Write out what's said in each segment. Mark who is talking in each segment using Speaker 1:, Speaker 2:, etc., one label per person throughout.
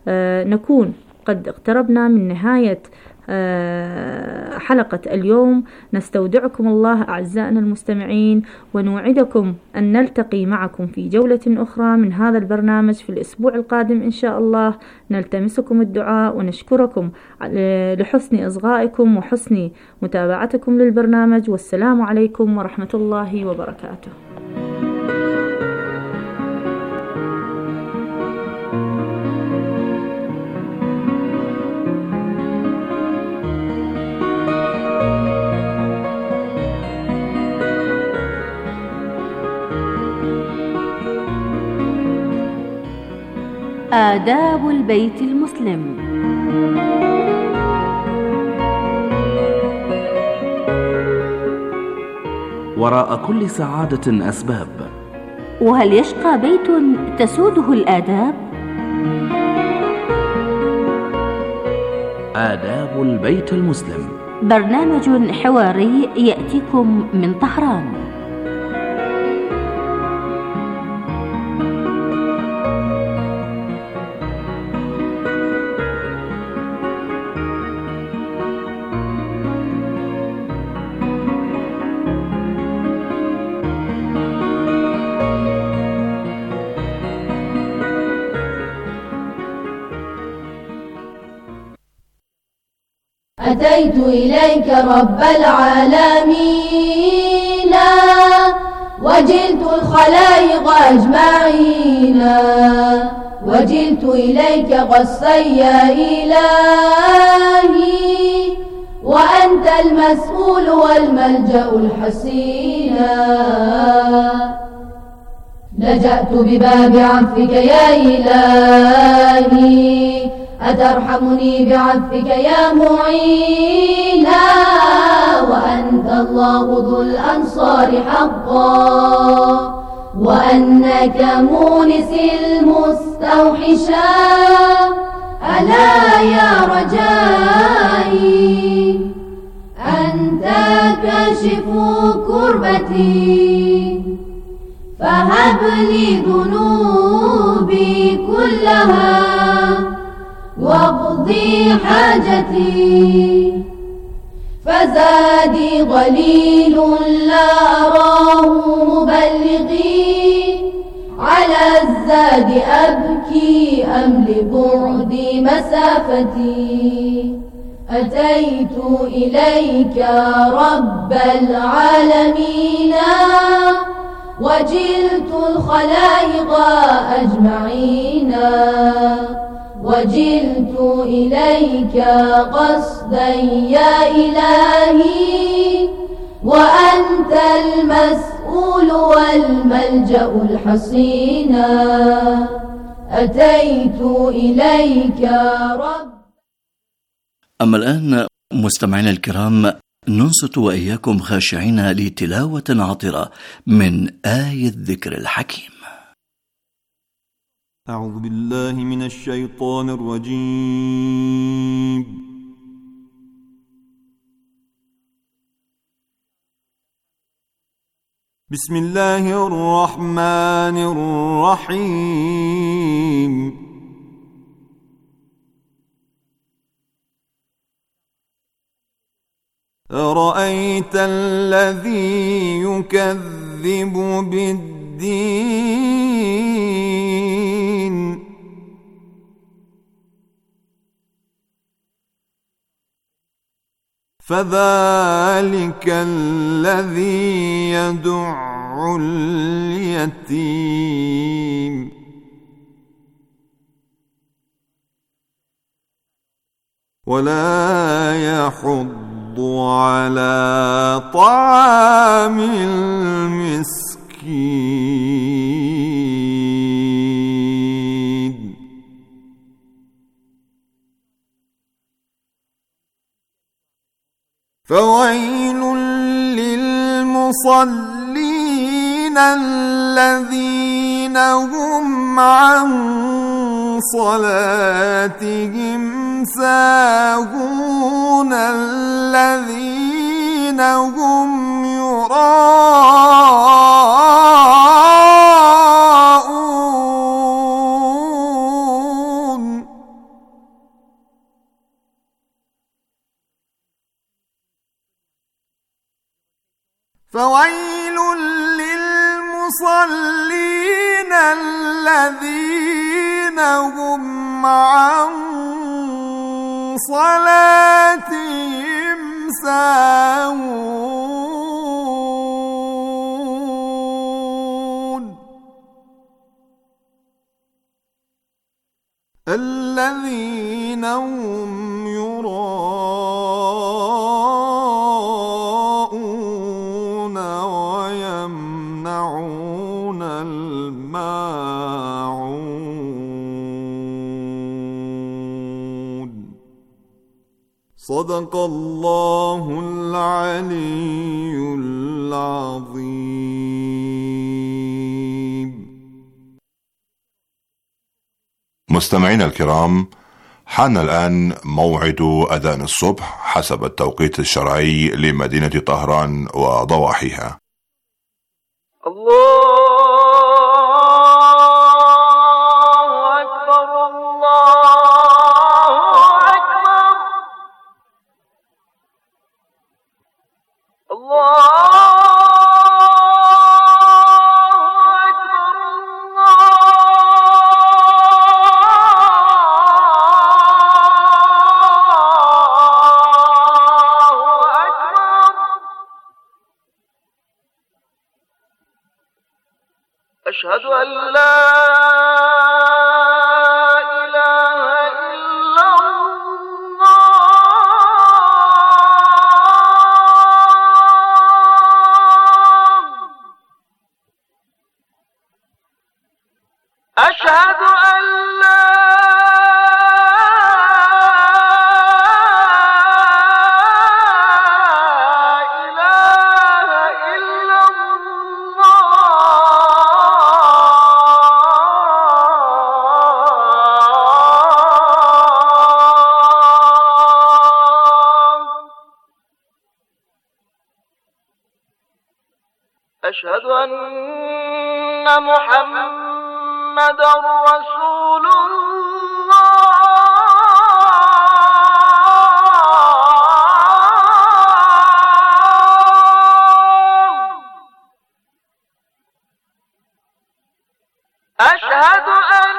Speaker 1: نكون قد اقتربنا من نهاية حلقة اليوم. نستودعكم الله أعزائنا المستمعين، ونوعدكم أن نلتقي معكم في جولة أخرى من هذا البرنامج في الأسبوع القادم إن شاء الله. نلتمسكم الدعاء ونشكركم لحسن إصغائكم وحسن متابعتكم للبرنامج، والسلام عليكم ورحمة الله وبركاته.
Speaker 2: آداب البيت المسلم.
Speaker 3: وراء كل سعادة أسباب،
Speaker 2: وهل يشقى بيت تسوده الآداب؟
Speaker 3: آداب البيت المسلم،
Speaker 2: برنامج حواري يأتيكم من طهران.
Speaker 4: أتيت إليك رب العالمين، وجلت الخلائق أجمعين، وجلت إليك غصا يا إلهي، وأنت المسؤول والملجأ الحسين. لجأت بباب عفوك يا إلهي، أترحمني بعفوك يا معينا، وأنت الله ذو الأنصار حقا، وأنك مونس المستوحشا. ألا يا رجائي أنت كاشف كربتي، فهب لي ذنوبي كلها واقضي حاجتي. فزادي ضليل لا أراه مبلغي، على الزاد أبكي أم لبعد مسافتي. أتيت إليك رب العالمين، وجلت الخلائق أجمعين، وجلت إليك قصدا يا إلهي، وأنت المسؤول والملجأ الحصين. أتيت إليك رب.
Speaker 5: أما الآن مستمعينا الكرام، ننصت وإياكم خاشعين لتلاوة عطرة من آية الذكر الحكيم.
Speaker 6: أعوذ بالله من الشيطان الرجيم. بسم الله الرحمن الرحيم. أرأيت الذي يكذب بالدين، فذلك الذي يدع اليتيم ولا يحض على طعام المسكين. فويل للمصلين الذين هم عن صلاتهم ساهون، الذين هم يراءون. فويل للمصلين الذين هم عن صلاتهم ساهون الذين هم يراءون ويمنعون الماعون صدق الله العلي العظيم.
Speaker 7: مستمعينا الكرام، حان الآن موعد أذان الصبح حسب التوقيت الشرعي لمدينة طهران وضواحيها.
Speaker 8: الله أكبر الله أكبر الله أشهد أن لا إله إلا الله أشهد أن لا أشهد أن محمدًا رسول الله أشهد أن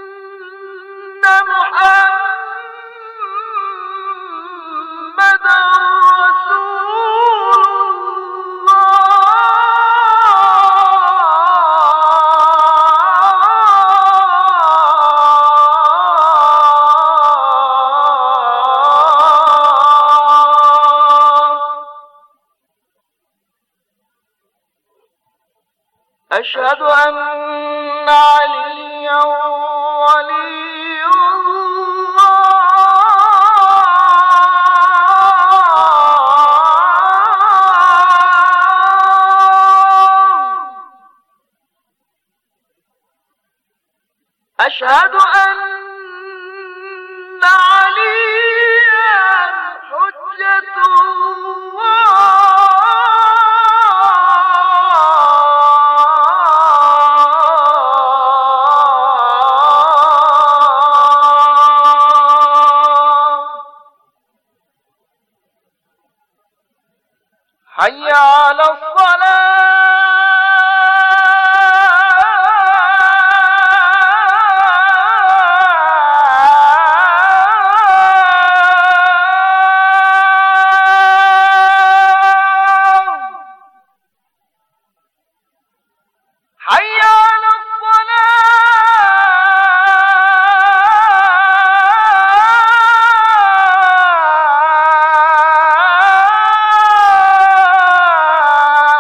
Speaker 8: محمدًا أشهد أن عليا ولي الله أشهد أن عليا حجة الله حي على الصلاة حي على الصلاة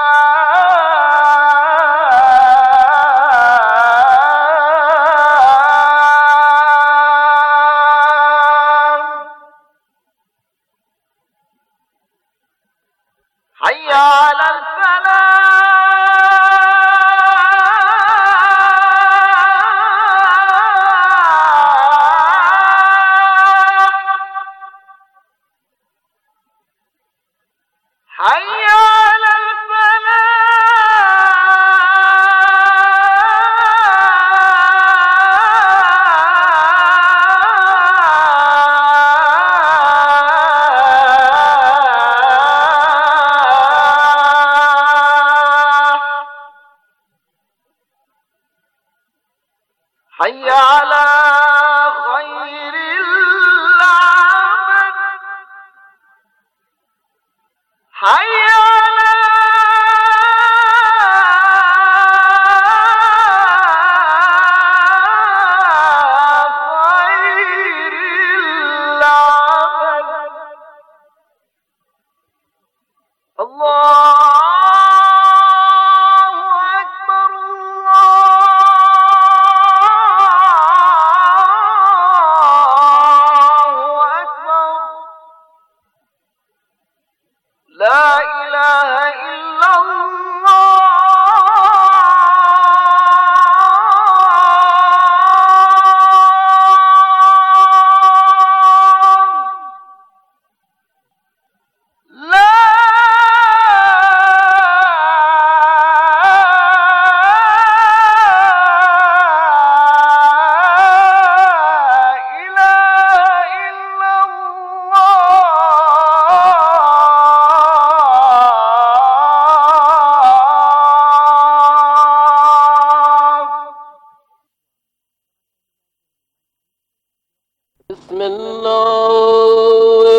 Speaker 8: بسم الله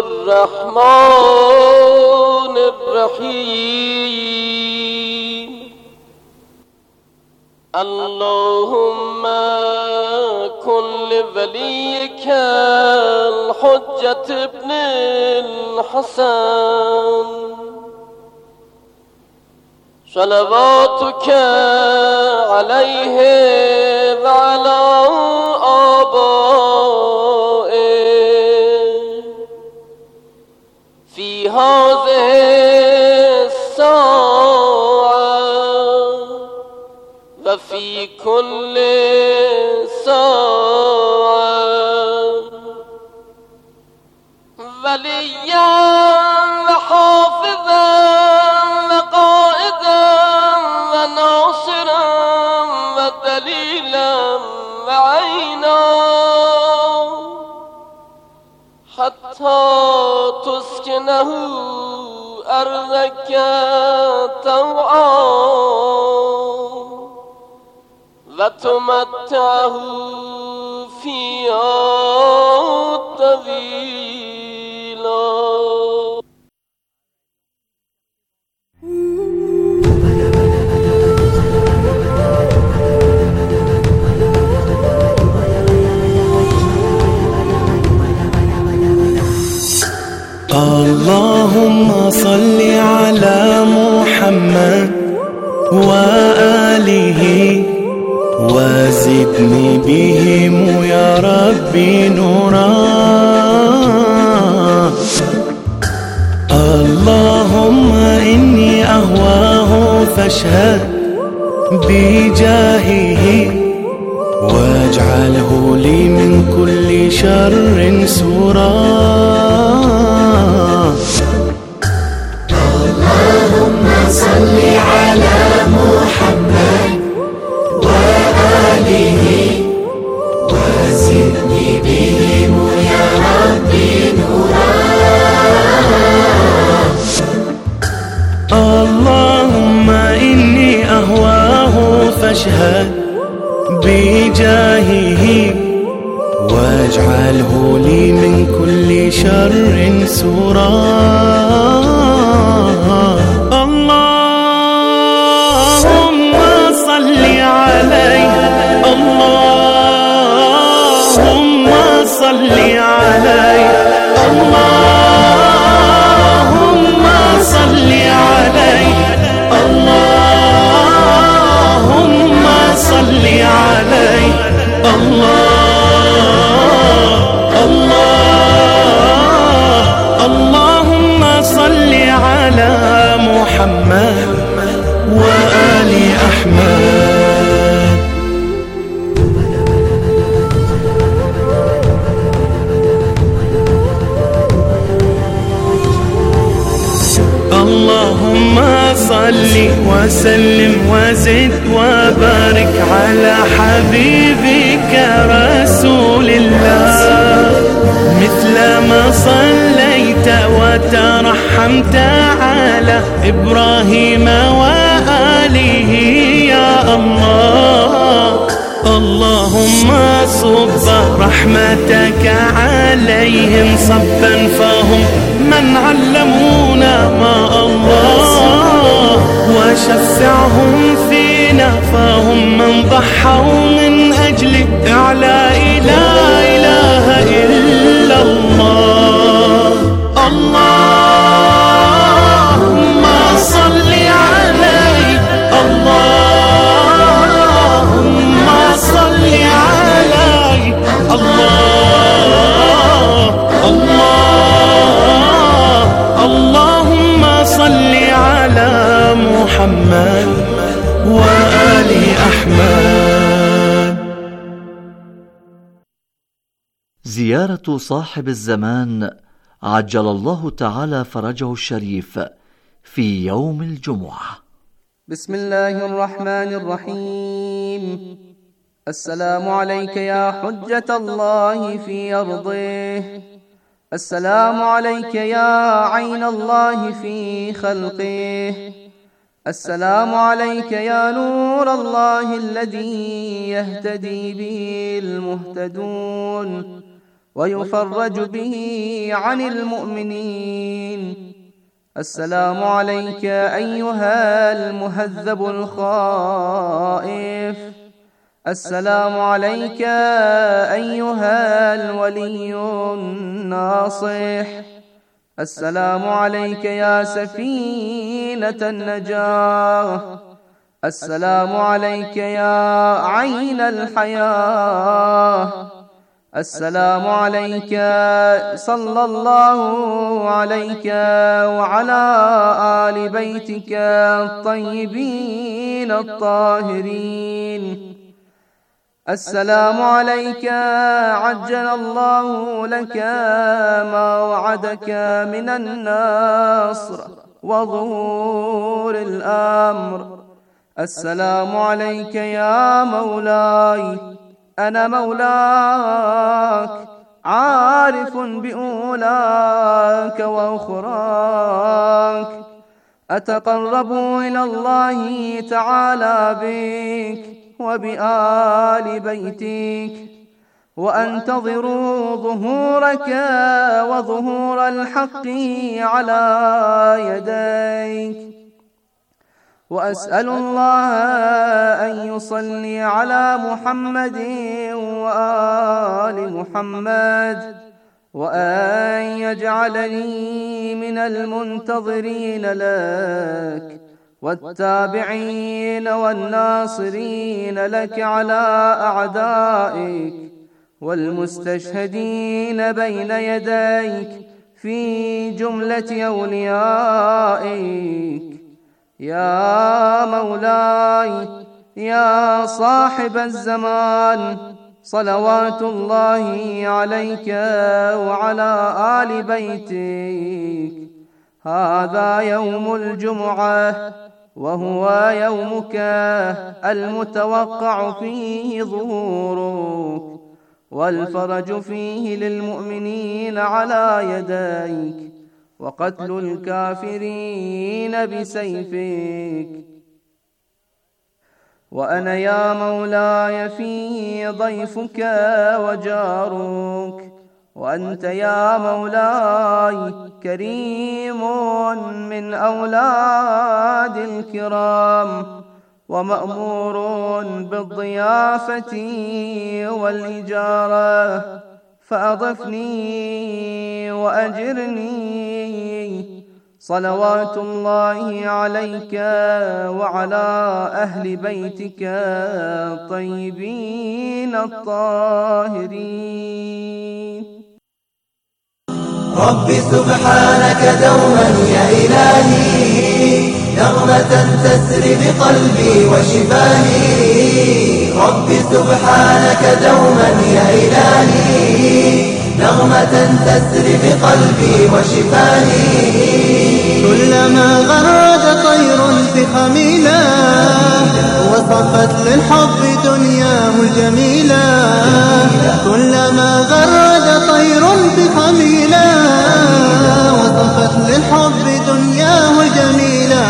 Speaker 8: الرحمن الرحيم. اللهم كن لوليك الحجة ابن الحسن صلواتك عليه وعلى آبائه في هذه الساعة وفي كل ساعة وليا وحافظا وقائدا وناصرا ودليلا وعينا حتى تسكنه أرضك طوعا وتمتعه فيها طويلا.
Speaker 9: اللهم صل على محمد وآله وزدني بهم يا ربي نورا. اللهم إني أهواه فاشهد بجاهه واجعله لي من كل شر سورا. اللهم صل على محمد وآله وزدني بهم يا ربي نورا. اللهم إني أهواه فاشهد بجاهه واجعله لي من كل شر سورا. اللهم صل عليه اللهم صل عليه اللهم صل عليه اللهم صل عليه اللهم صل على محمد وآل أحمد. اللهم صل وسلم وزد وبارك على حبيبك رسول الله مثل ما صليت وترحمت على إبراهيم وآله يا الله. اللهم صب رحمتك عليهم صبا فهم من علمونا ما الله وشفعهم فينا فهم من ضحوا من أجل إعلاء لا إله إلا الله. اللهم صل عليه اللهم صل عليه اللهم صل على محمد وآل أحمد.
Speaker 5: زيارة صاحب الزمان عجل الله تعالى فرجه الشريف في يوم الجمعة.
Speaker 10: بسم الله الرحمن الرحيم. السلام عليك يا حجة الله في أرضه، السلام عليك يا عين الله في خلقه، السلام عليك يا نور الله الذي يهتدي به المهتدون، ويفرج به عن المؤمنين. السلام عليك أيها المهذب الخائف. السلام عليك أيها الولي الناصح. السلام عليك يا سفينة النجاة. السلام عليك يا عين الحياة. السلام عليك صلى الله عليك وعلى آل بيتك الطيبين الطاهرين. السلام عليك عجل الله لك ما وعدك من النصر وظهور الأمر. السلام عليك يا مولاي، أنا مولاك، عارف بأولاك وأخراك، أتقرب إلى الله تعالى بك وبآل بيتك، وأنتظر ظهورك وظهور الحق على يديك. وأسأل الله أن يصلي على محمد وآل محمد، وأن يجعلني من المنتظرين لك والتابعين والناصرين لك على أعدائك، والمستشهدين بين يديك في جملة أوليائك. يا مولاي يا صاحب الزمان، صلوات الله عليك وعلى آل بيتك. هذا يوم الجمعة، وهو يومك المتوقع فيه ظهورك، والفرج فيه للمؤمنين على يديك، وقتل الكافرين بسيفك. وأنا يا مولاي في ضيفك وجارك، وأنت يا مولاي كريم من أولاد الكرام، ومأمور بالضيافة والإجارة، فأضفني وأجرني. صلوات الله عليك وعلى أهل بيتك الطيبين الطاهرين.
Speaker 11: رب سبحانك دوما يا إلهي، نغمة تسري بقلبي وشفاهي. رب سبحانك دوما يا إلهي، نغمة تسري بقلبي وشفاهي.
Speaker 9: كلما غرد طير في خميلة، وصفت للحب دنياه الجميلة. كلما غرد طير في خميلة، وصفت للحب دنياه الجميلة.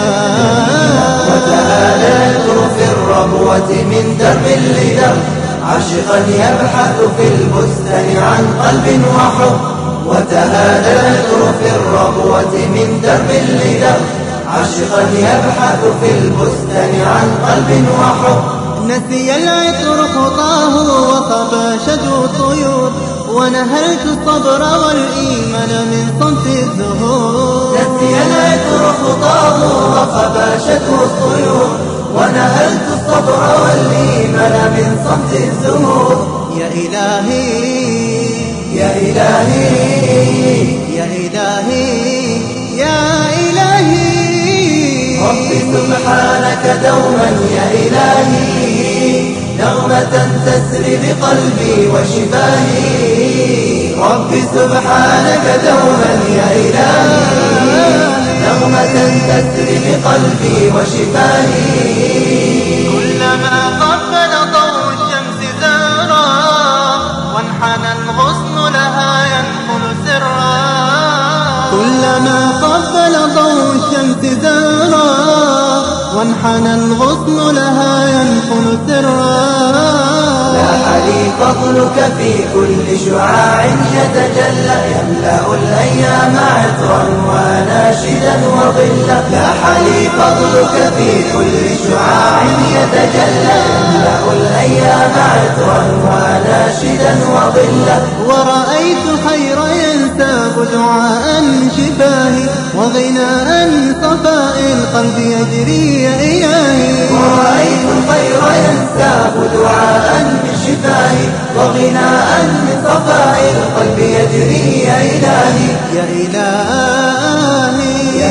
Speaker 11: وتهالت في الربوة من درب لدرب، عاشقا يبحث في البستان عن قلب وحب. وتهالت في الربوة من درب لدرب، عاشقا يبحث في البستان عن قلب وحب.
Speaker 9: نسي العطر خطاه وخباشة الطيور، ونهلت الصبر والإيمان من صمت الزهور.
Speaker 11: نسي العطر خطاه وخباشة الطيور، ونهلت الصبر والإيمان من صمت الزهور.
Speaker 9: يا إلهي
Speaker 11: يا إلهي
Speaker 9: يا إلهي يا إلهي.
Speaker 11: رب سبحانك دوما يا إلهي، نغمة تسري بقلبي وشفاهي. رب سبحانك دوما يا إلهي، نغمة تسري بقلبي وشفاهي.
Speaker 9: كلما قبل ضوء الشمس زهرا، وانحنى الغصن لها ينقل سرا. كلما قبل ضوء الشمس زهرا،
Speaker 12: وانحنى الغصن لها ينخل سرا.
Speaker 11: لاح لي فضلك في كل شعاع يتجلى يملأ الأيام عطرا وناشدا وظلا. لاح لي فضلك في كل شعاع يتجلى يملأ الأيام عطرا وناشدا وظلا.
Speaker 12: ورأيت خير ينساب دعاء شفاهي وغناء صفاء القلب يجري يا إلهي.
Speaker 11: ورأيت الخير ينساب دعاء شفاهي وغناء من صفاء القلب يجري يا إلهي.
Speaker 12: يا إلهي
Speaker 11: يا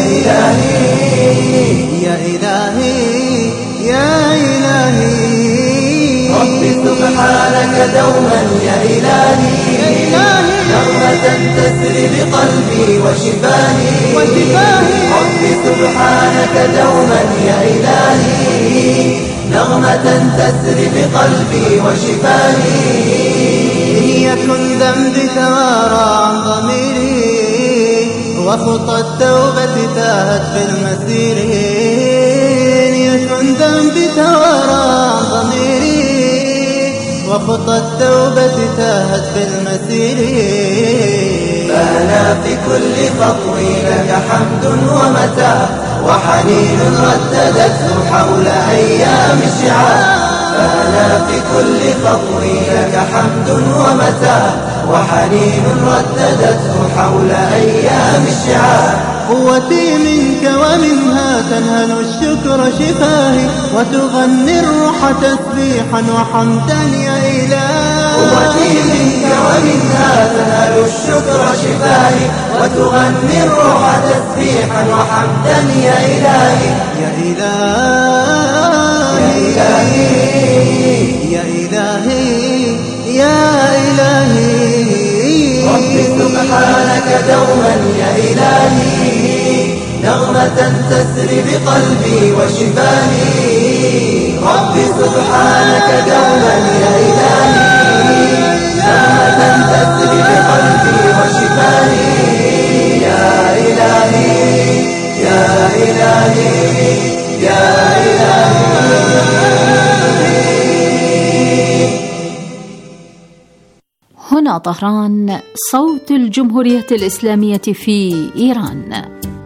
Speaker 11: إلهي
Speaker 12: يا إلهي يا إلهي.
Speaker 11: ربي سبحانك دوما يا إلهي نغمة تسري بقلبي وشفاهي. ربي سبحانك دوما يا إلهي نغمة تسري بقلبي وشفاهي.
Speaker 12: إن يكن ذنبي توارى عن ضميري وخطى التوبة تاهت في المسير. إن يكن ذنبي توارى عن ضميري وخطى التوبة تاهت في المسير.
Speaker 11: فأنا في كل خطوي لك حمد ومتاع وحنين رددته حول أيام الشعاب. فأنا في كل خطوي لك حمد ومتاع وحنين رددته حول أيام الشعاب.
Speaker 12: قوتي منك ومنها تنهل الشكر شفاهي وتغني الروح تسبيحا وحمدا يا إلهي.
Speaker 11: قوتي منك ومنها تنهل الشكر شفاهي وتغني الروح تسبيحا وحمدا يا إلهي.
Speaker 12: يا إلهي
Speaker 11: يا إلهي
Speaker 12: يا إلهي.
Speaker 11: ربي سبحانك دوما يا إلهي نغمة تسري بقلبي وشفاهي. ربي سبحانك دوما يا إلهي نغمة تسري بقلبي وشفاهي. يا إلهي يا إلهي يا إلهي.
Speaker 13: هنا طهران صوت الجمهورية الإسلامية في إيران.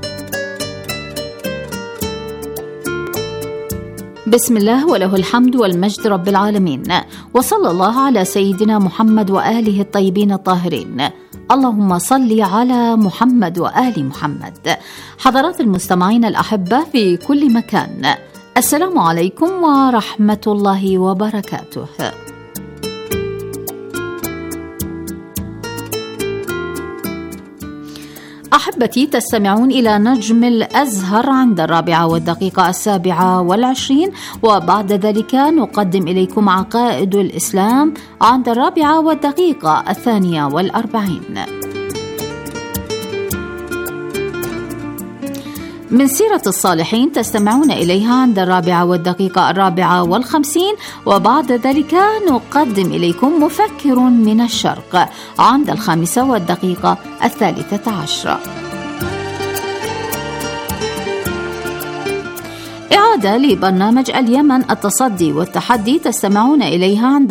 Speaker 13: بسم الله وله الحمد والمجد رب العالمين، وصلى الله على سيدنا محمد وآله الطيبين الطاهرين. اللهم صل على محمد وآل محمد. حضرات المستمعين الأحبة في كل مكان، السلام عليكم ورحمة الله وبركاته. أحبتي، تستمعون إلى نجم الأزهر عند 4:07، وبعد ذلك نقدم إليكم عقائد الإسلام عند 4:42. من سيرة الصالحين تستمعون إليها عند 4:54، وبعد ذلك نقدم إليكم مفكر من الشرق عند 5:13. إعادة لبرنامج اليمن التصدي والتحدي تستمعون إليها عند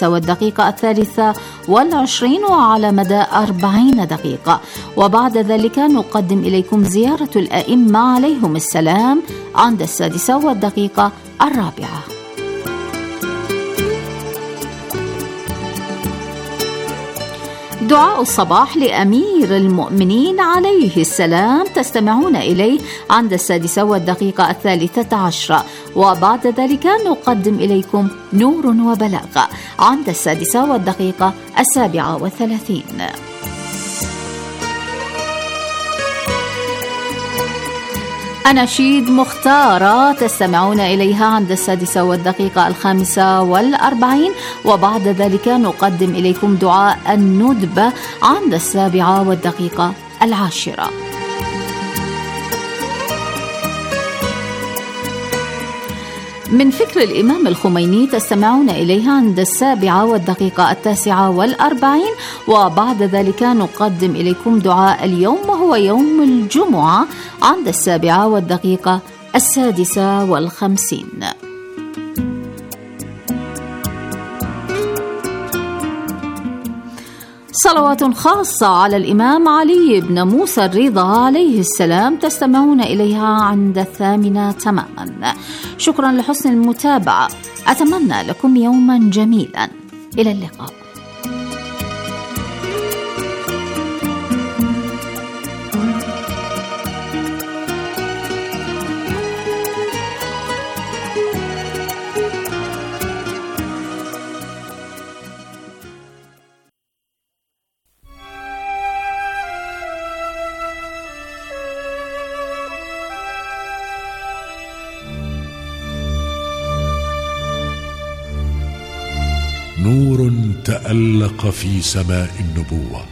Speaker 13: 5:23 وعلى مدى 40 دقيقة، وبعد ذلك نقدم إليكم زيارة الأئمة عليهم السلام عند 6:04. دعاء الصباح لأمير المؤمنين عليه السلام تستمعون إليه عند 6:13، وبعد ذلك نقدم إليكم نور وبلاغة عند 6:37. أناشيد مختارة تستمعون إليها عند 6:45، وبعد ذلك نقدم إليكم دعاء الندبة عند 7:10. من فكر الإمام الخميني تستمعون إليها عند 7:49، وبعد ذلك نقدم إليكم دعاء اليوم وهو يوم الجمعة عند 7:10. 56. صلوات خاصة على الإمام علي بن موسى الرضا عليه السلام تستمعون إليها عند 8 تماما. شكرا لحسن المتابعة، أتمنى لكم يوما جميلا، إلى اللقاء.
Speaker 14: نور تألق في سماء النبوة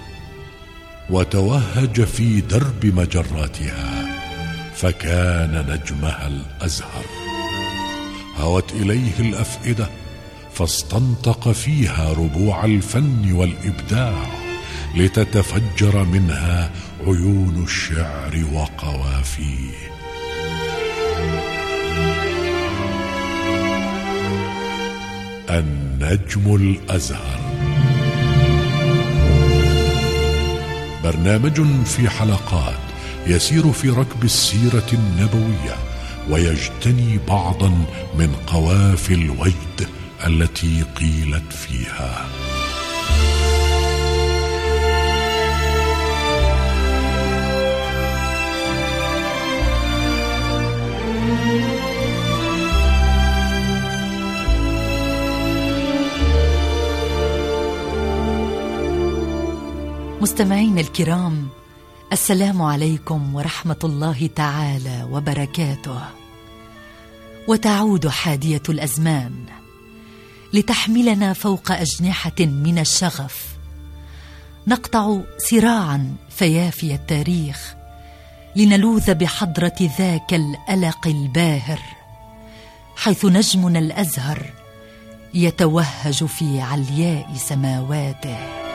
Speaker 14: وتوهج في درب مجراتها، فكان نجمها الأزهر. هوت إليه الأفئدة فاستنطق فيها ربوع الفن والإبداع، لتتفجر منها عيون الشعر وقوافيه. النجم الأزهر، برنامج في حلقات يسير في ركب السيرة النبوية ويجتني بعضا من قوافي الوجد التي قيلت فيها.
Speaker 15: مستمعين الكرام، السلام عليكم ورحمة الله تعالى وبركاته. وتعود حادية الأزمان لتحملنا فوق أجنحة من الشغف، نقطع سراعا فيافي التاريخ لنلوذ بحضرة ذاك الألق الباهر، حيث نجمنا الأزهر يتوهج في علياء سماواته.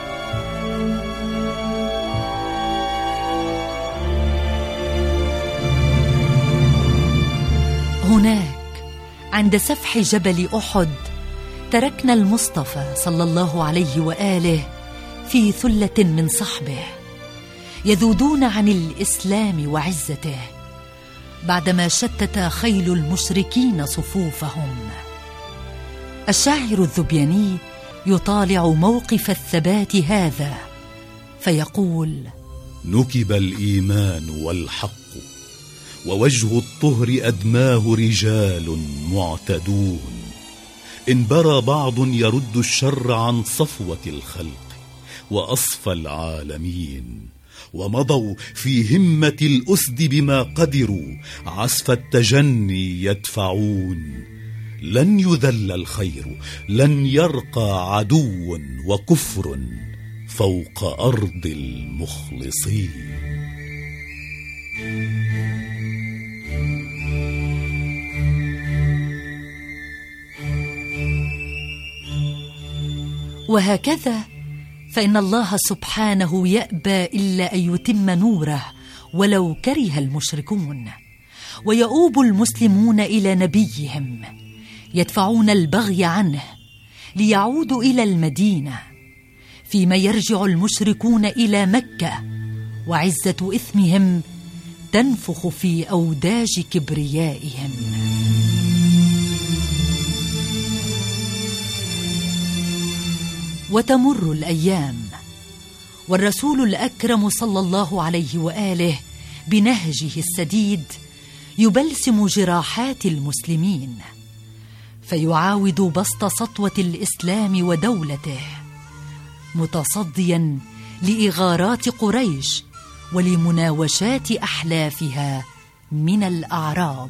Speaker 15: هناك عند سفح جبل أحد تركنا المصطفى صلى الله عليه وآله في ثلة من صحبه يذودون عن الإسلام وعزته، بعدما شتت خيل المشركين صفوفهم. الشاعر الذبياني يطالع موقف الثبات هذا فيقول:
Speaker 16: نكب الإيمان والحق، ووجه الطهر أدماه رجال معتدون. إن برى بعض يرد الشر عن صفوة الخلق وأصفى العالمين، ومضوا في همة الأسد بما قدروا عسف التجني يدفعون. لن يذل الخير، لن يرقى عدو وكفر فوق أرض المخلصين.
Speaker 15: وهكذا فإن الله سبحانه يأبى إلا أن يتم نوره ولو كره المشركون، ويؤوب المسلمون إلى نبيهم يدفعون البغي عنه ليعودوا إلى المدينة، فيما يرجع المشركون إلى مكة وعزة إثمهم تنفخ في أوداج كبريائهم. وتمر الأيام والرسول الأكرم صلى الله عليه وآله بنهجه السديد يبلسم جراحات المسلمين، فيعاود بسط سطوة الإسلام ودولته، متصديا لإغارات قريش ولمناوشات أحلافها من الأعراب.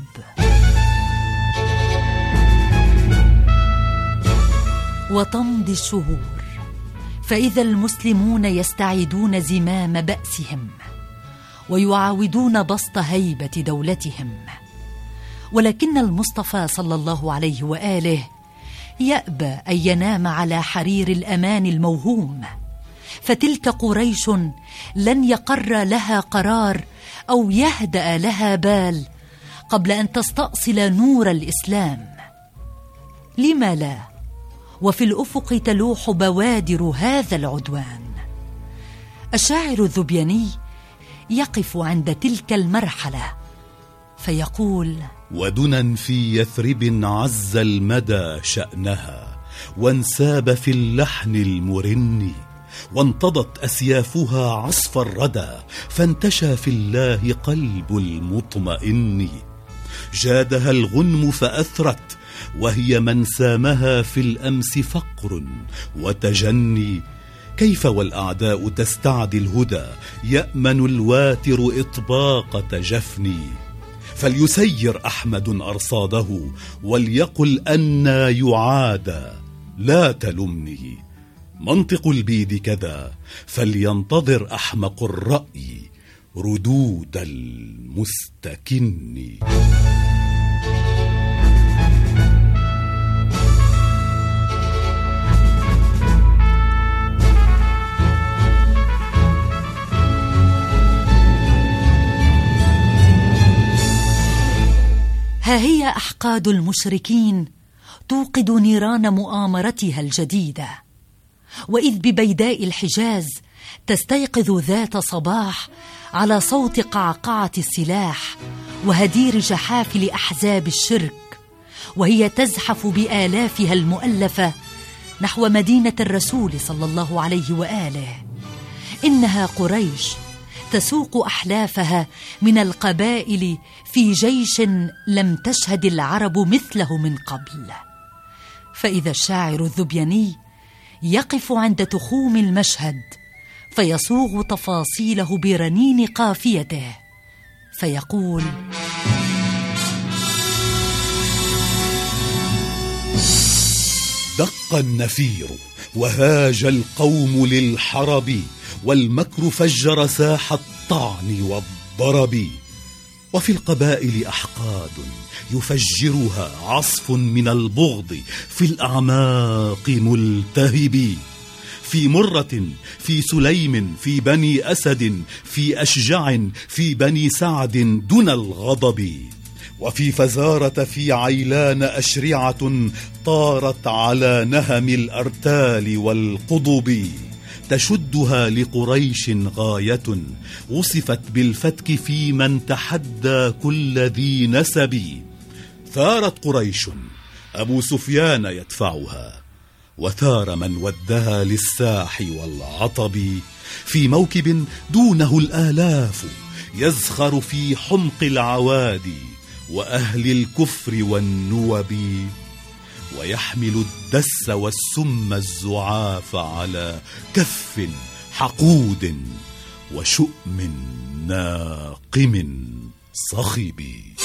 Speaker 15: وتمضي الشهور، فإذا المسلمون يستعيدون زمام بأسهم ويعاودون بسط هيبة دولتهم، ولكن المصطفى صلى الله عليه وآله يأبى أن ينام على حرير الأمان الموهوم، فتلك قريش لن يقر لها قرار أو يهدأ لها بال قبل أن تستأصل نور الإسلام. لما لا؟ وفي الأفق تلوح بوادر هذا العدوان. الشاعر الذبياني يقف عند تلك المرحلة فيقول:
Speaker 16: ودنا في يثرب عز المدى شأنها، وانساب في اللحن المرن، وانتضت أسيافها عصف الردى، فانتشى في الله قلب المطمئن. جادها الغنم فأثرت، وهي من سامها في الأمس فقر وتجني. كيف والأعداء تستعدي الهدى، يأمن الواتر إطباقة جفني. فليسير أحمد أرصاده، وليقل أنا يعادى لا تلمني. منطق البيد كذا، فلينتظر أحمق الرأي ردود المستكن.
Speaker 15: ها هي أحقاد المشركين توقد نيران مؤامرتها الجديدة، وإذ ببيداء الحجاز تستيقظ ذات صباح على صوت قعقعة السلاح وهدير جحافل أحزاب الشرك، وهي تزحف بآلافها المؤلفة نحو مدينة الرسول صلى الله عليه وآله. إنها قريش تسوق أحلافها من القبائل في جيش لم تشهد العرب مثله من قبل. فإذا الشاعر الذبياني يقف عند تخوم المشهد فيصوغ تفاصيله برنين قافيته فيقول:
Speaker 16: دق النفير وهاج القوم للحرب، والمكر فجر ساح الطعن والضرب. وفي القبائل أحقاد يفجرها عصف من البغض في الأعماق ملتهب. في مرة، في سليم، في بني أسد، في أشجع، في بني سعد دون الغضب. وفي فزارة، في عيلان أشرعة طارت على نهم الأرتال والقضب. تشدها لقريش غاية وصفت بالفتك في من تحدى كل ذي نسب. ثارت قريش أبو سفيان يدفعها، وثار من ودها للساح والعطب. في موكب دونه الآلاف يزخر في حمق العوادي وأهل الكفر والنوب، ويحمل الدس والسم الزعاف على كف حقود وشؤم ناقم صخب.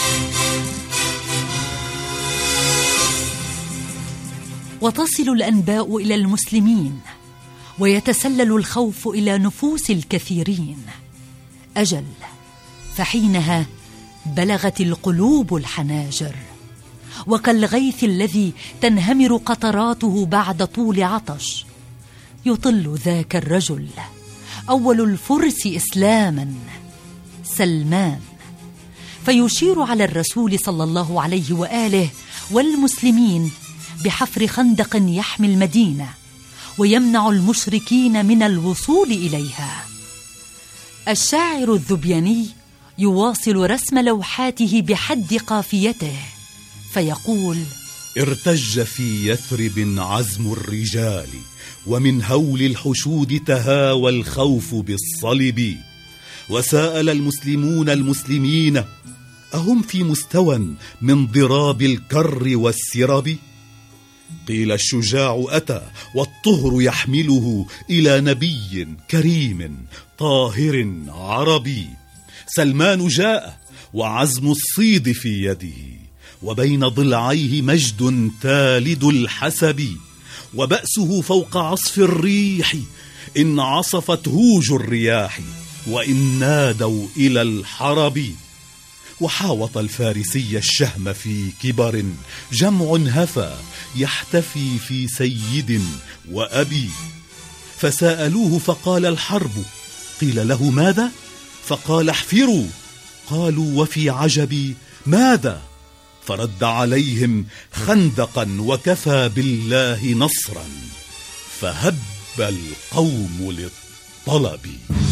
Speaker 15: وتصل الأنباء إلى المسلمين، ويتسلل الخوف إلى نفوس الكثيرين. أجل، فحينها بلغت القلوب الحناجر، وكالغيث الذي تنهمر قطراته بعد طول عطش يطل ذاك الرجل أول الفرس إسلاما، سلمان، فيشير على الرسول صلى الله عليه وآله والمسلمين بحفر خندق يحمي المدينة ويمنع المشركين من الوصول إليها. الشاعر الذبياني يواصل رسم لوحاته بحد قافيته فيقول:
Speaker 16: ارتج في يثرب عزم الرجال، ومن هول الحشود تهاوى الخوف بالصلب. وسأل المسلمون المسلمين: أهم في مستوى من ضراب الكر والسرب؟ قيل: الشجاع أتى والطهر يحمله إلى نبي كريم طاهر عربي. سلمان جاء وعزم الصيد في يده، وبين ضلعيه مجد تالد الحسب. وبأسه فوق عصف الريح إن عصفت هوج الرياح، وإن نادوا إلى الحرب. وحاوط الفارسي الشهم في كبر، جمع هفى يحتفي في سيد وأبي. فسألوه فقال: الحرب. قيل له: ماذا؟ فقال: احفروا. قالوا: وفي عجبي ماذا؟ فرد عليهم: خندقا وكفى بالله نصرا. فهب القوم للطلب.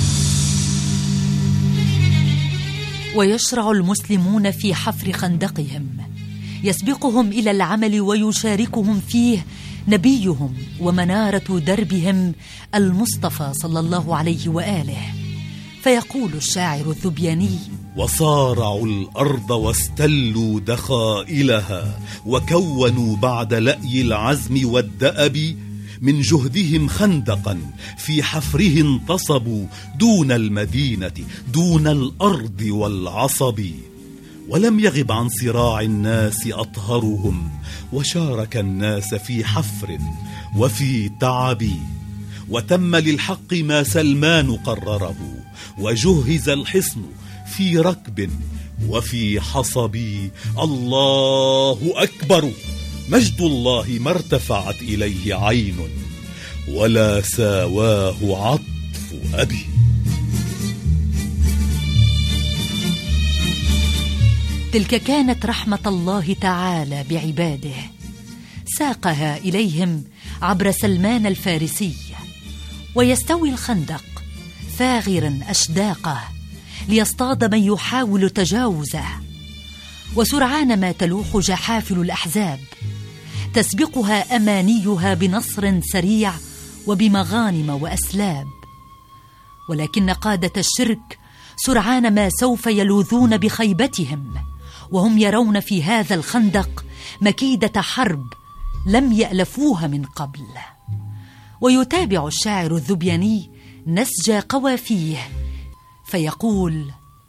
Speaker 15: ويشرع المسلمون في حفر خندقهم، يسبقهم إلى العمل ويشاركهم فيه نبيهم ومنارة دربهم المصطفى صلى الله عليه وآله. فيقول الشاعر الذبياني:
Speaker 16: وصارعوا الأرض واستلوا دخائلها، وكونوا بعد لأي العزم والدأب من جهدهم خندقا في حفره انتصبوا، دون المدينة دون الأرض والعصب. ولم يغب عن صراع الناس أطهرهم، وشارك الناس في حفر وفي تعب. وتم للحق ما سلمان قرره، وجهز الحصن في ركب وفي حصب. الله أكبر، مجد الله ما ارتفعت إليه عين، ولا ساواه عطف أبي.
Speaker 15: تلك كانت رحمة الله تعالى بعباده، ساقها إليهم عبر سلمان الفارسي. ويستوي الخندق فاغرا أشداقه ليصطاد من يحاول تجاوزه. وسرعان ما تلوح جحافل الأحزاب، تسبقها أمانيها بنصر سريع وبمغانم وأسلاب. ولكن قادة الشرك سرعان ما سوف يلوذون بخيبتهم، وهم يرون في هذا الخندق مكيدة حرب لم يألفوها من قبل. ويتابع الشاعر الذبياني نسج قوافيه فيقول: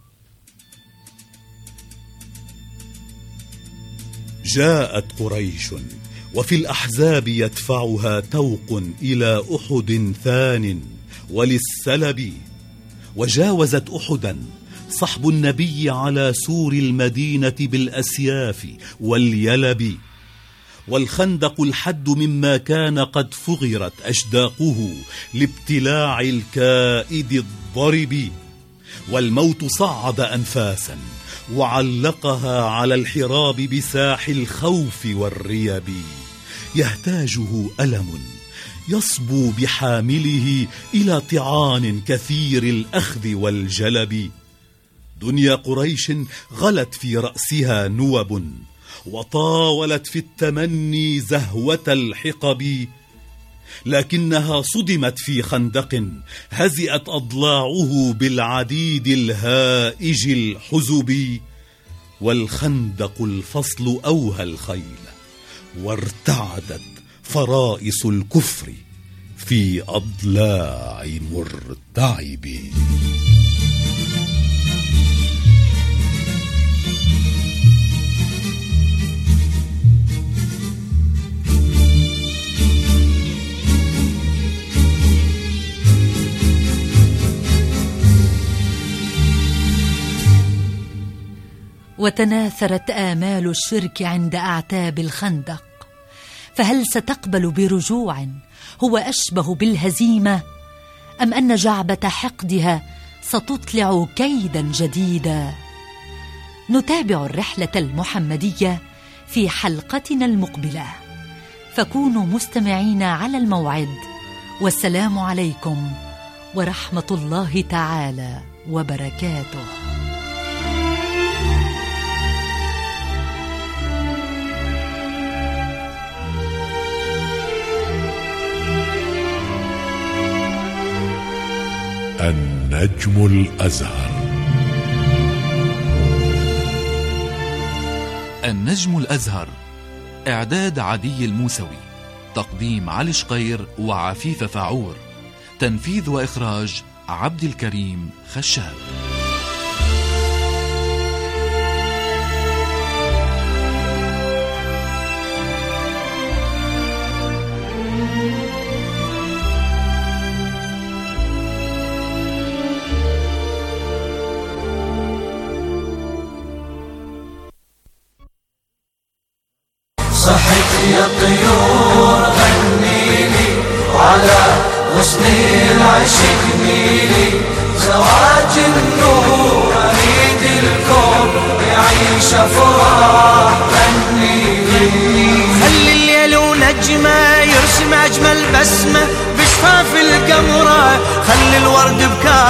Speaker 16: جاءت قريش وفي الأحزاب يدفعها توق إلى أحد ثان وللسلب. وجاوزت أحدا صحب النبي على سور المدينة بالأسياف واليلب. والخندق الحد مما كان قد فغرت أشداقه لابتلاع الكائد الضرب. والموت صعد أنفاسا وعلقها على الحراب بساح الخوف والريب. يهتاجه ألم يصبو بحامله إلى طعان كثير الأخذ والجلب. دنيا قريش غلت في رأسها نوب، وطاولت في التمني زهوة الحقب. لكنها صدمت في خندق هزئت أضلاعه بالعديد الهائج الحزب. والخندق الفصل أوهى الخيل، وارتعدت فرائس الكفر في أضلاع مرتعب.
Speaker 15: وتناثرت آمال الشرك عند أعتاب الخندق، فهل ستقبل برجوع هو أشبه بالهزيمة، أم أن جعبة حقدها ستطلع كيدا جديدا؟ نتابع الرحلة المحمدية في حلقتنا المقبلة، فكونوا مستمعين على الموعد. والسلام عليكم ورحمة الله تعالى وبركاته.
Speaker 14: النجم الأزهر.
Speaker 17: النجم الأزهر، إعداد عدي الموسوي، تقديم علي شقير وعفيفة فاعور، تنفيذ وإخراج عبد الكريم خشاب.
Speaker 11: صحت يا طيور غنيلي، وعلى غصن العشق ميلي، زواج النور أريد الكون يعيش فوق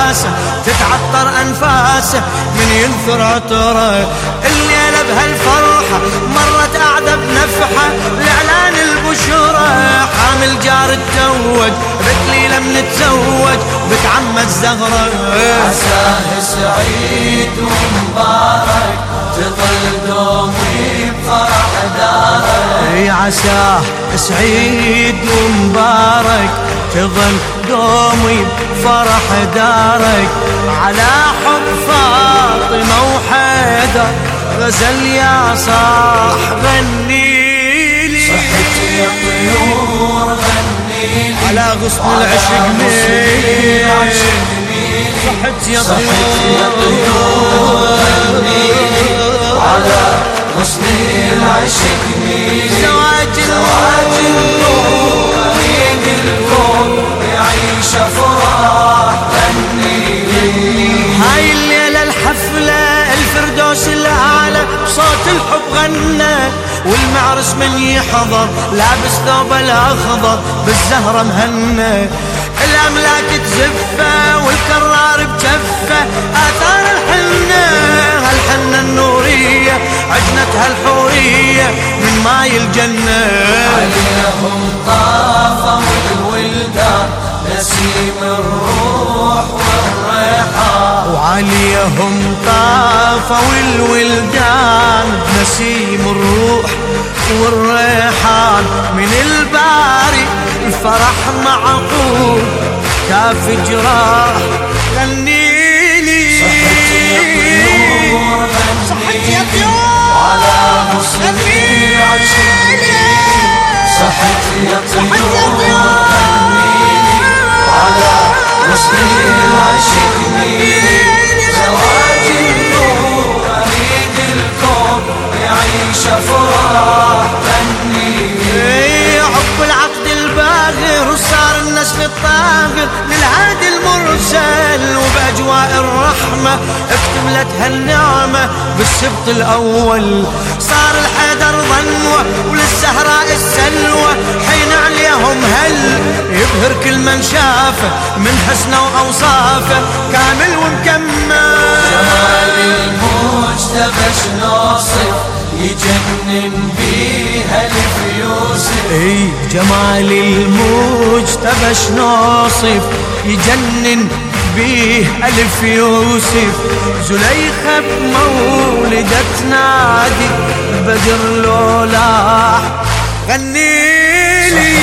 Speaker 18: كاسة تتعطر أنفاسه من ينثر عطره. الليلة بهالفرحة مرت أعذب نفحة لإعلان البشرة. حامل جار التوج بكلي لم نتزوج بتعمى الزهرة.
Speaker 11: عساه سعيد ومبارك تظل دومي بفرح دارك.
Speaker 18: عساه سعيد ومبارك تظل دومي بفرح دارك. على حب فاطمة وحيدر غزل يا صاح غنيلي.
Speaker 11: صحتي يا طيور غنيلي
Speaker 18: على غصن العشق ميلي. صحتي يا طيور
Speaker 11: غنيلي على غصن العشق ميلي.
Speaker 18: زواج
Speaker 11: النور وريد الكون يعيش أفراح غنيلي.
Speaker 18: هاي الليلة الحفلة الفردوس الأعلى بصوت الحب غنى. والمعرس من يحضر لابس ثوب الأخضر بالزهرة مهنى. الأملاك تزفة والكرار بجفة آثار الحنة. هالحنة النورية عجنتها الحورية من ماي الجنة.
Speaker 11: عليهم طافوا الولدان نسيم الروح والريحان.
Speaker 18: وعليهم طافوا الولدان نسيم الروح والريحان. من الباري الفرح معقول كاف جراح غنيلي.
Speaker 11: صحتي يا طيور على غصن العشق. صحتي يا طيور غنيلي على غصن العشق ميلي. زواج النور وريد الكون يعيش أفراح غنيلي.
Speaker 18: عقب العقد الباغر وصار النسل الطاغر للعهد المرسل. وبأجواء الرحمة اكتملت هالنعمة بالسبط الأول. صار الحيدر ظنوة وللزهراء السلوى. حين عليهم هل يبهر كل من شافه من حسنه وأوصافه كامل ومكمل.
Speaker 11: جمال المجتبى شنوصف يجنن بيها ألف يوسف.
Speaker 18: جمال المجتبى شنوصف يجنن بيه ألف يوسف. زليخة بمولدة نادي بدر لولاح غنيلي.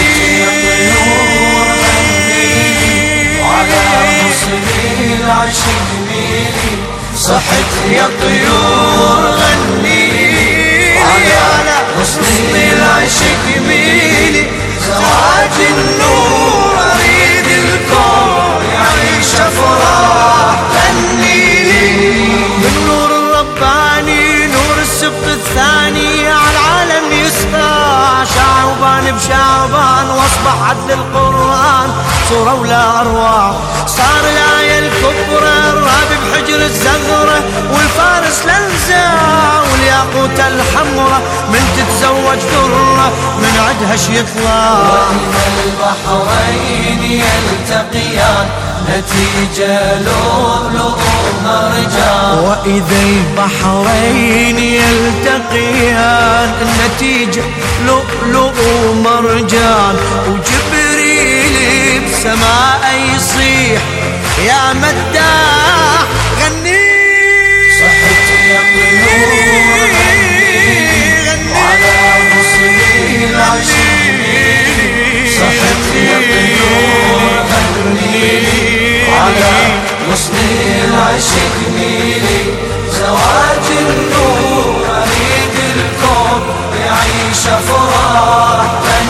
Speaker 11: وعلى غصن العشق ميلي. صحتي يا طيور غنيلي على غصن العشق ميلي. زواج النور أريد الكون يعيش أفراح غنيلي.
Speaker 18: بالنور الرباني نور السبط الثاني على العالم يسطع. شعبان بشعبان واصبح عدل القرآن صورة ولا أروع. صار الآية الكبرى الرابي بحجر الزغرة. والفارس لنزع والياقوت الحمرة من تتزوج درة من عدها يطلع.
Speaker 11: وإذا البحرين يلتقيان نتيجة لؤلؤ مرجان.
Speaker 18: وإذا البحرين يلتقيان النتيجة لؤلؤ مرجان. وجبريل بسماء يصيح يا مداح غنيلي.
Speaker 11: صحتي يا طيور غنيلي وعلى غصن العشق ميلي. صحتي يا طيور غنيلي على غصن العشق ميلي. زواج النور أريد الكون يعيش أفراح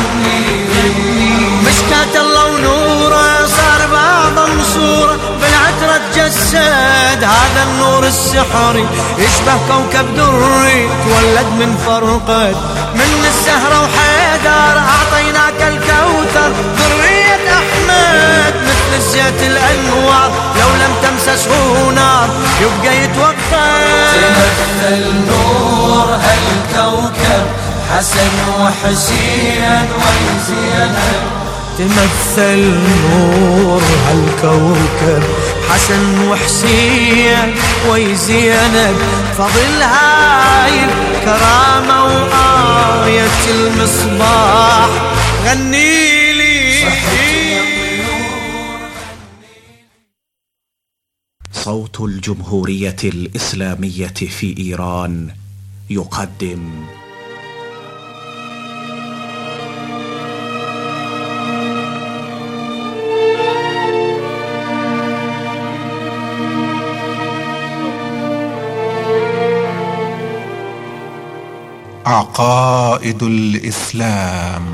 Speaker 11: غنيلي.
Speaker 18: مشكاة الله ونوره صار بعض صورة بالعترة تجسد. هذا النور السحري يشبه كوكب دري تولد من فرقد. من الزهرة وحيدر أعطيناك الكوثر ذرية أحمد. مثل الزيت الأنوار لو لم تمسسه نار يبقى يتوقد.
Speaker 11: تمثل نور هالكوكب حسن وحسين وزينب.
Speaker 18: تمثل نور هالكوكب حسن وحسين ويزينب فضل هايب كرامة وآية المصباح غني لي.
Speaker 19: صوت الجمهورية الإسلامية في إيران يقدم
Speaker 20: عقائد الإسلام.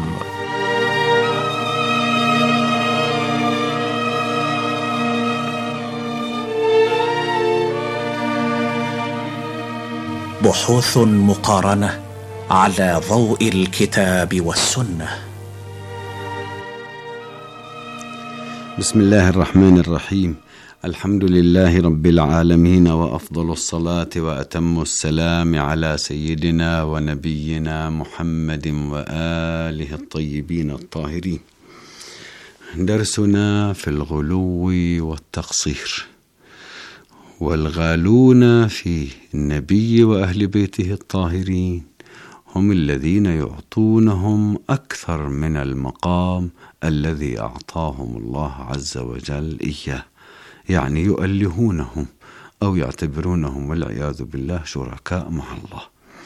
Speaker 19: بحوث مقارنة على ضوء الكتاب والسنة.
Speaker 21: بسم الله الرحمن الرحيم. الحمد لله رب العالمين، وأفضل الصلاة وأتم السلام على سيدنا ونبينا محمد وآله الطيبين الطاهرين. درسنا في الغلو والتقصير. والغالون في النبي وأهل بيته الطاهرين هم الذين يعطونهم أكثر من المقام الذي أعطاهم الله عز وجل إياه، يعني يؤلهونهم أو يعتبرونهم والعياذ بالله شركاء مع الله.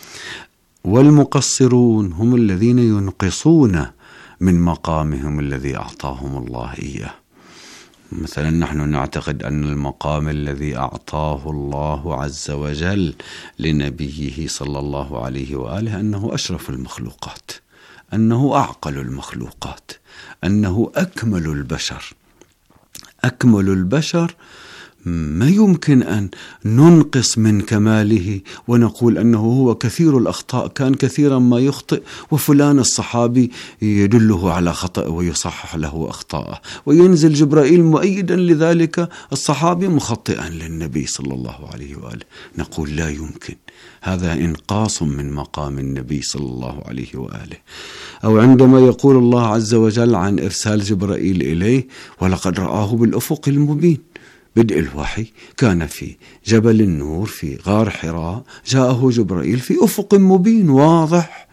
Speaker 21: والمقصرون هم الذين ينقصون من مقامهم الذي أعطاهم الله إياه. مثلا نحن نعتقد أن المقام الذي أعطاه الله عز وجل لنبيه صلى الله عليه وآله أنه أشرف المخلوقات، أنه أعقل المخلوقات، أنه أكمل البشر. أكمل البشر ما يمكن أن ننقص من كماله ونقول أنه هو كثير الأخطاء، كان كثيرا ما يخطئ، وفلان الصحابي يدله على خطأ ويصحح له أخطاءه، وينزل جبرائيل مؤيدا لذلك الصحابي مخطئا للنبي صلى الله عليه وآله. نقول لا يمكن، هذا إنقاص من مقام النبي صلى الله عليه وآله. أو عندما يقول الله عز وجل عن إرسال جبرائيل إليه ولقد رآه بالأفق المبين، بدء الوحي كان في جبل النور في غار حراء، جاءه جبرائيل في أفق مبين واضح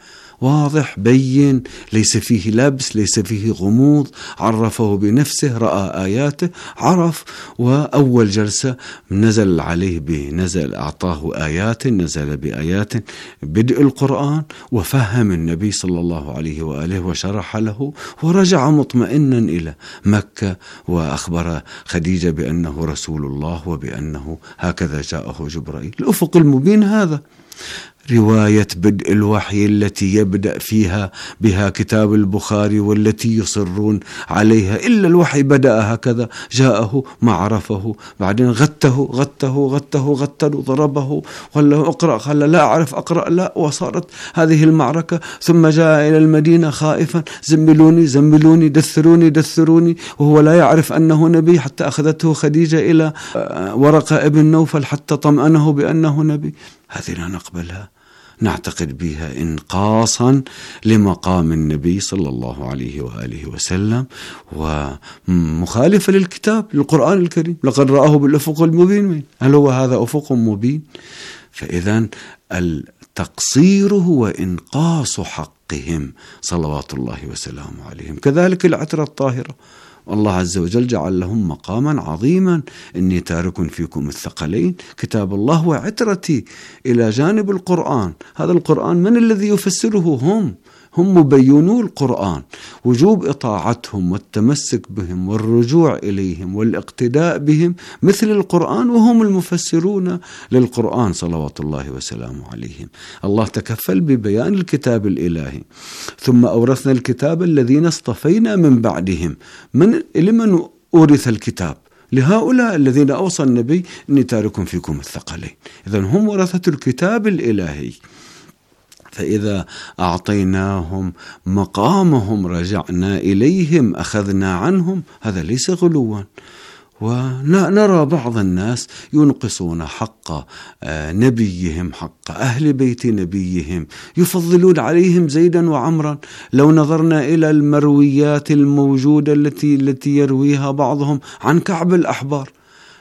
Speaker 21: بين، ليس فيه لبس، ليس فيه غموض، عرفه بنفسه، رأى آياته، عرف. وأول جلسة نزل عليه أعطاه آيات، نزل بآيات بدء القرآن، وفهم النبي صلى الله عليه وآله وشرح له، ورجع مطمئنا إلى مكة وأخبر خديجة بأنه رسول الله وبأنه هكذا جاءه جبرائيل. الأفق المبين هذا رواية بدء الوحي التي يبدأ بها كتاب البخاري والتي يصرون عليها، إلا الوحي بدأ هكذا، جاءه ما عرفه، بعدين غته ضربه، قال له اقرأ، قال لا أعرف أقرأ، لا، وصارت هذه المعركة. ثم جاء إلى المدينة خائفا، زملوني دثروني، وهو لا يعرف أنه نبي، حتى أخذته خديجة إلى ورقة ابن نوفل حتى طمأنه بأنه نبي. هذه لا نقبلها، نعتقد بها إنقاصا لمقام النبي صلى الله عليه وآله وسلم، ومخالفة للكتاب، للقرآن الكريم. لقد رآه بالأفق المبين، هل هو هذا أفق مبين؟ فإذن التقصير هو إنقاص حقهم صلوات الله وسلامه عليهم. كذلك العترة الطاهرة، والله عز وجل جعل لهم مقاما عظيما. إني تارك فيكم الثقلين كتاب الله وعترتي، إلى جانب القرآن. هذا القرآن من الذي يفسره؟ هم مبينو القرآن، وجوب إطاعتهم والتمسك بهم والرجوع إليهم والاقتداء بهم مثل القرآن، وهم المفسرون للقرآن صلوات الله وسلامه عليهم. الله تكفل ببيان الكتاب الإلهي، ثم أورثنا الكتاب الذين اصطفينا من بعدهم. لمن أورث الكتاب؟ لهؤلاء الذين أوصى النبي إني تارك فيكم الثقلين. إذن هم ورثة الكتاب الإلهي، فإذا أعطيناهم مقامهم رجعنا إليهم، أخذنا عنهم، هذا ليس غلوا. ونرى بعض الناس ينقصون حق نبيهم، حق أهل بيت نبيهم، يفضلون عليهم زيدا وعمرا. لو نظرنا إلى المرويات الموجودة التي يرويها بعضهم عن كعب الأحبار،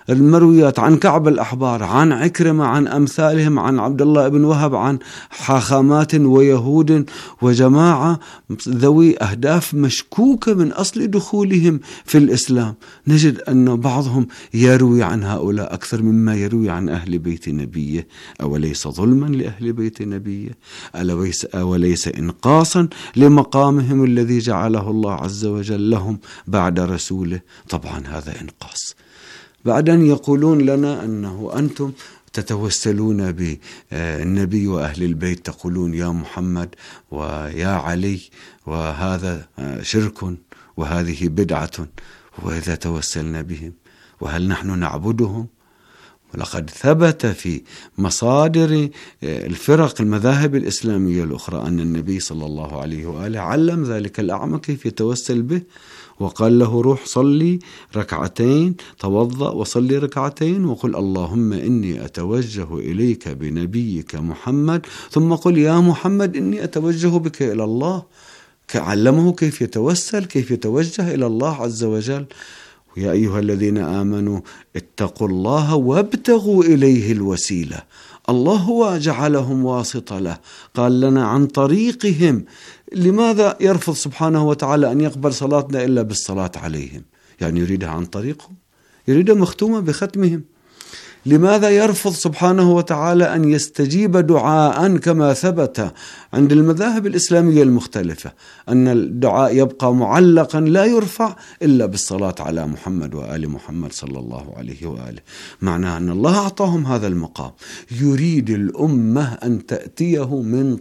Speaker 21: المرويات عن كعب الأحبار، عن عكرمة، عن أمثالهم، عن عبد الله بن وهب، عن حاخامات ويهود وجماعة ذوي أهداف مشكوكة من أصل دخولهم في الإسلام، نجد أن بعضهم يروي عن هؤلاء أكثر مما يروي عن أهل بيت نبيه. أوليس ظلما لأهل بيت نبيه؟ أوليس إنقاصا لمقامهم الذي جعله الله عز وجل لهم بعد رسوله؟ طبعا هذا إنقاص. بعدين يقولون لنا أنه أنتم تتوسلون بالنبي وأهل البيت، تقولون يا محمد ويا علي، وهذا شرك وهذه بدعة. وإذا توسلنا بهم وهل نحن نعبدهم؟ ولقد ثبت في مصادر الفرق المذاهب الإسلامية الأخرى أن النبي صلى الله عليه وآله علم ذلك الأعمى كيف يتوسل به، وقال له روح صلي ركعتين، توضأ وصلي ركعتين، وقل اللهم إني أتوجه إليك بنبيك محمد، ثم قل يا محمد إني أتوجه بك إلى الله. علمه كيف يتوسل، كيف يتوجه إلى الله عز وجل. يا أيها الذين آمنوا اتقوا الله وابتغوا إليه الوسيلة. الله هو جعلهم واسطة له، قال لنا عن طريقهم. لماذا يرفض سبحانه وتعالى أن يقبل صلاتنا إلا بالصلاة عليهم؟ يعني يريدها عن طريقهم، يريدها مختومة بختمهم. لماذا يرفض سبحانه وتعالى أن يستجيب دعاء كما ثبت عند المذاهب الإسلامية المختلفة أن الدعاء يبقى معلقا لا يرفع إلا بالصلاة على محمد وآل محمد صلى الله عليه وآله؟ معناه أن الله أعطاهم هذا المقام، يريد الأمة أن تأتيه من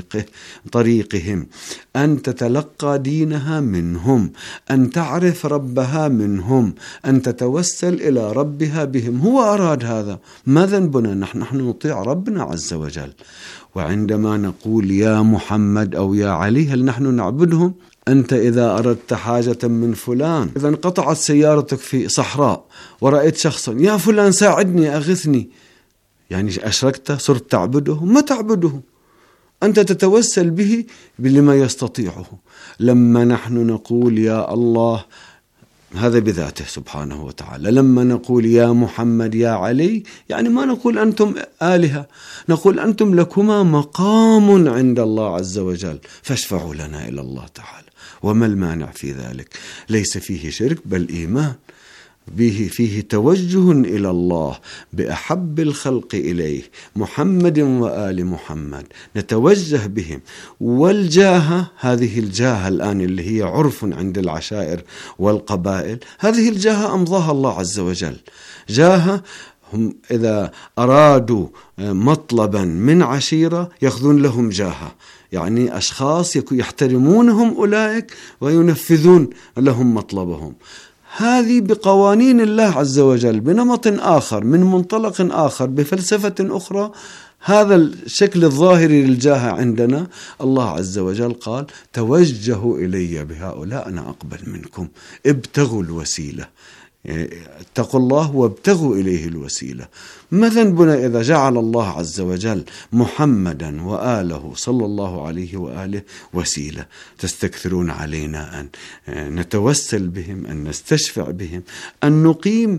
Speaker 21: طريقهم، أن تتلقى دينها منهم، أن تعرف ربها منهم، أن تتوسل إلى ربها بهم. هو أراد هذا. ما ذنبنا نحن نطيع ربنا عز وجل. وعندما نقول يا محمد أو يا علي، هل نحن نعبدهم؟ أنت إذا أردت حاجة من فلان، إذا انقطعت سيارتك في صحراء ورأيت شخصا، يا فلان ساعدني أغثني، يعني أشركت، صرت تعبده؟ ما تعبده، أنت تتوسل به لما يستطيعه. لما نحن نقول يا الله، هذا بذاته سبحانه وتعالى. لما نقول يا محمد يا علي، يعني ما نقول أنتم آلهة، نقول أنتم لكما مقام عند الله عز وجل، فاشفعوا لنا إلى الله تعالى. وما المانع في ذلك؟ ليس فيه شرك بل إيمان، فيه توجه إلى الله بأحب الخلق إليه، محمد وآل محمد، نتوجه بهم. والجاهة، هذه الجاهة الآن اللي هي عرف عند العشائر والقبائل، هذه الجاهة أمضاها الله عز وجل. جاهة هم إذا أرادوا مطلبا من عشيرة يأخذون لهم جاهة، يعني أشخاص يحترمونهم أولئك وينفذون لهم مطلبهم. هذه بقوانين الله عز وجل، بنمط آخر، من منطلق آخر، بفلسفة أخرى. هذا الشكل الظاهري للجاهة عندنا، الله عز وجل قال توجهوا إلي بهؤلاء أنا أقبل منكم، ابتغوا الوسيلة، اتقوا الله وابتغوا إليه الوسيلة. ما ذنبنا إذا جعل الله عز وجل محمدا وآله صلى الله عليه وآله وسيلة؟ تستكثرون علينا أن نتوسل بهم، أن نستشفع بهم، أن نقيم،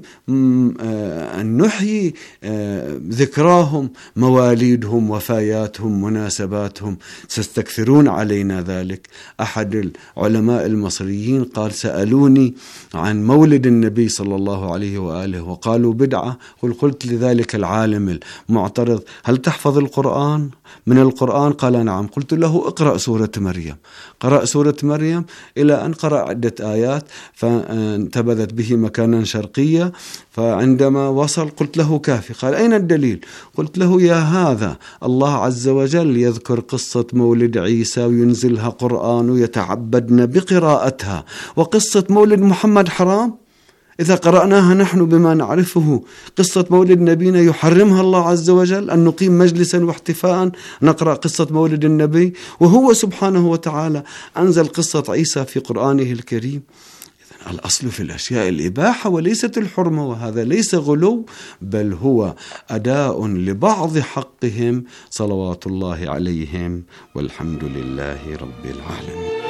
Speaker 21: أن نحيي ذكراهم، مواليدهم، وفاياتهم، مناسباتهم، تستكثرون علينا ذلك. أحد العلماء المصريين قال سألوني عن مولد النبي صلى الله عليه وآله وقالوا بدعة. قلت لذلك العالم المعترض هل تحفظ القرآن من القرآن؟ قال نعم. قلت له اقرأ سورة مريم. قرأ سورة مريم إلى أن قرأ عدة آيات فانتبذت به مكانا شرقيا، فعندما وصل قلت له كافي. قال أين الدليل؟ قلت له يا هذا الله عز وجل يذكر قصة مولد عيسى وينزلها قرآن ويتعبدن بقراءتها، وقصة مولد محمد حرام؟ إذا قرأناها نحن بما نعرفه قصة مولد نبينا يحرمها الله عز وجل أن نقيم مجلسا واحتفاء نقرأ قصة مولد النبي، وهو سبحانه وتعالى أنزل قصة عيسى في قرآنه الكريم. إذن الأصل في الأشياء الإباحة وليست الحرمة، وهذا ليس غلو بل هو أداء لبعض حقهم صلوات الله عليهم، والحمد لله رب العالمين.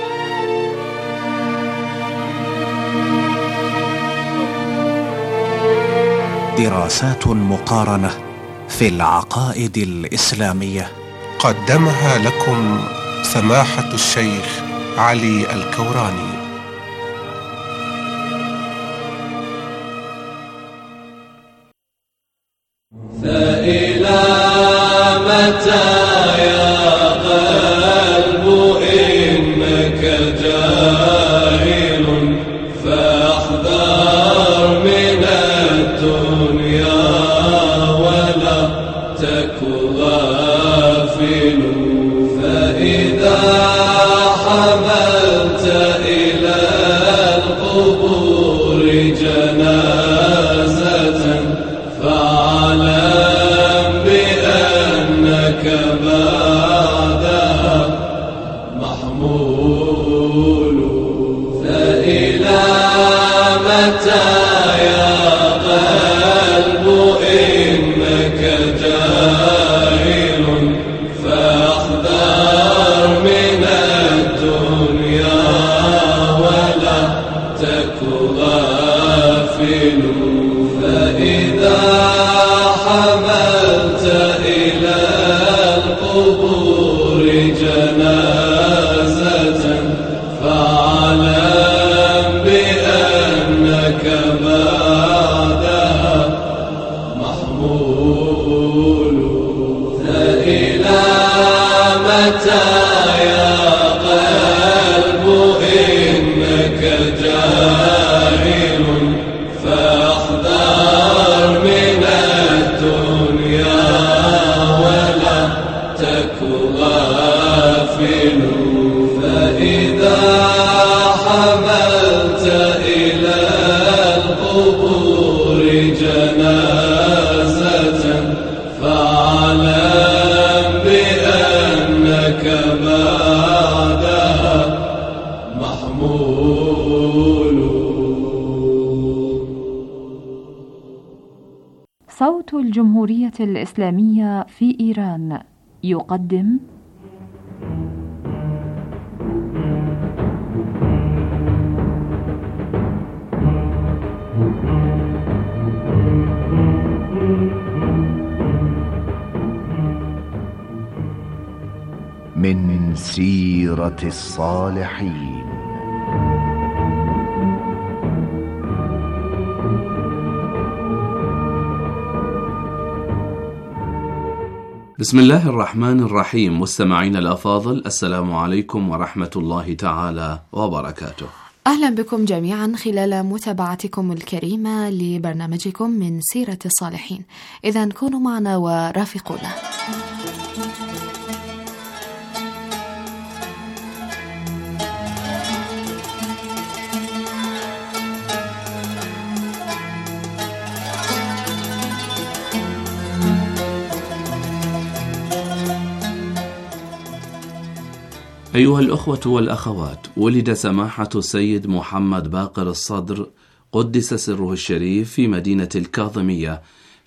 Speaker 19: دراسات مقارنة في العقائد الإسلامية
Speaker 1: قدمها لكم سماحة الشيخ علي الكوراني.
Speaker 8: فإلى متى يا قلب إنك جاهل فاحذر من الدنيا ولا تك غافل فإذا حملت إلى القبور جنازة فاعلم بأنك بعدها محمول. فإلى متى يا قلب إنك جاهل فاحذر من الدنيا ولا تك غافل فإذا حملت إلى القبور جنازة فاعلم بأنك بعدها محمول. فإلى متى يا قلب إنك جاهل فاحذر من الدنيا ولا تك غافل فإذا حملت إلى القبور جنازة فاعلم بأنك بعدها محمول.
Speaker 22: صوت الجمهورية الإسلامية في إيران يقدم
Speaker 23: من سيرة الصالحين.
Speaker 3: بسم الله الرحمن الرحيم. مستمعين الأفاضل، السلام عليكم ورحمة الله تعالى وبركاته.
Speaker 24: أهلا بكم جميعا خلال متابعتكم الكريمة لبرنامجكم من سيرة الصالحين. إذن كونوا معنا ورافقونا.
Speaker 3: أيها الأخوة والأخوات، ولد سماحة السيد محمد باقر الصدر قدس سره الشريف في مدينة الكاظمية